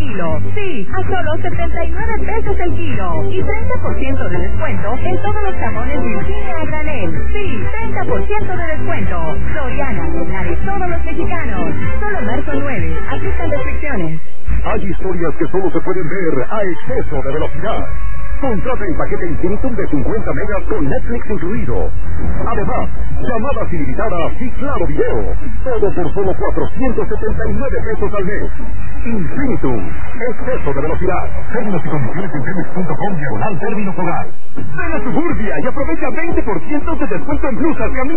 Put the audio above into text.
kilo. Sí, a solo 79 pesos el kilo. Y 30% de descuento en todos los jamones Virginia a granel. Sí, 30% de descuento. Soriana, la de todos los mexicanos. Solo marzo 9. Aplican restricciones. Hay historias que solo se pueden ver a exceso de velocidad. Contrata el paquete Infinitum de 50 megas con Netflix incluido. Además, llamadas ilimitadas y claro video. Todo por solo 479 pesos al mes. Infinitum. Exceso de velocidad. Términos y condiciones en Telmex.com/términos hogar. Ven a Suburbia y aprovecha 20% de descuento en blusas y